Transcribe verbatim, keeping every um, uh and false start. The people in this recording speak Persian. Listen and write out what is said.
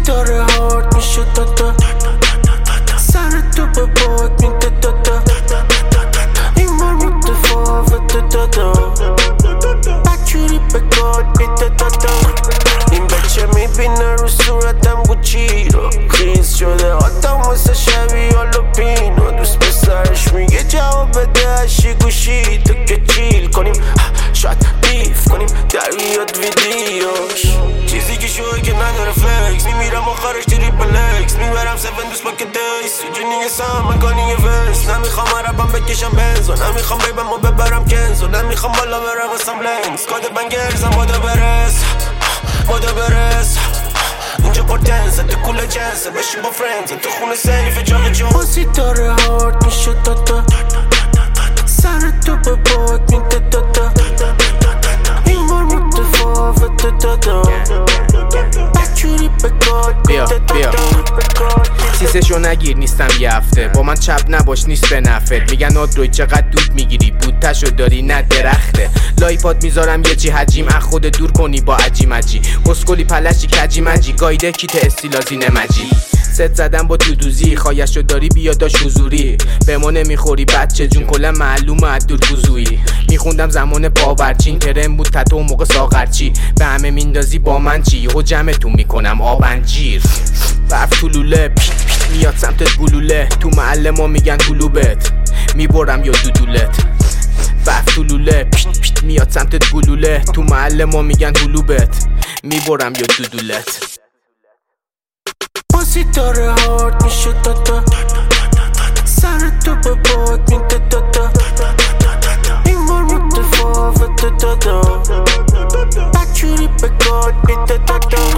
داره هارد میشه دادا، سر تو به باد میده دادا، این بار متفاوته دادا، بکجوری به گاد میده دادا. این بچه میبینه رو صورتم گوچی رو خیز شده آدم واسه شبیه آلوپینو. دوست پسرش میگه جواب بده هشی گوشی تو که چیل کنیم، شاید بیف کنیم در بیاد ویدیوش. چیزی که شوی که نداره فلکس، میمیرم آخرش تریپل اکس، میبرم سفن دوست پاک دیس جونی سام مکانی یه ورس. نمیخوام عربم بکشم بنزو، نمیخوام بیبم و ببرم کنزو، نمیخوام بالا برم واسم لنگز. کاد بنگرزم بادا برس بادا برس، اینجا پرتنسه تو کول جنسه، بشین با فرنزه تو خونه سیفه جاق جون. بازی داره هارد میشه دادا، سر تو به باد میده دادا، این بار متفاوته دادا، بکجوری به گاد میده دادا. سیسشو نگیر نیستم یه هفته، با من چپ نباش نیست به نفت. میگن آدروید چقدر دود میگیری، بودتشو داری نه درخته. لایپاد میذارم یه چی حجیم، اخ خود دور کنی با عجی مجی، اسکلی پلشی کجی مجی، گایده کیت استیلازی نمجی. ست زدم با دودوزی، خواهشو داری بیا داش حضوری، به ما نمیخوری بچه جون کلا معلومه از دور گوزویی. میخوندم زمان پاورچین، ترم بود تتو موقع ساغرچی، به همه میندازی با من چی، یهو جمعتون میکنم آبنجیر. برف تو لوله میاد سمتت گلوله، تو محله ما میگن گلوبت، میبرم یا دودولت. برف تو لوله میاد سمتت گلوله، تو محله ما میگن گلوبت، میبرم یا دودولت. بازی داره هارد میشه دادا، سر تو به باد میده دادا، این بار متفاوته دادا، بکجوری به گاد میده دادا.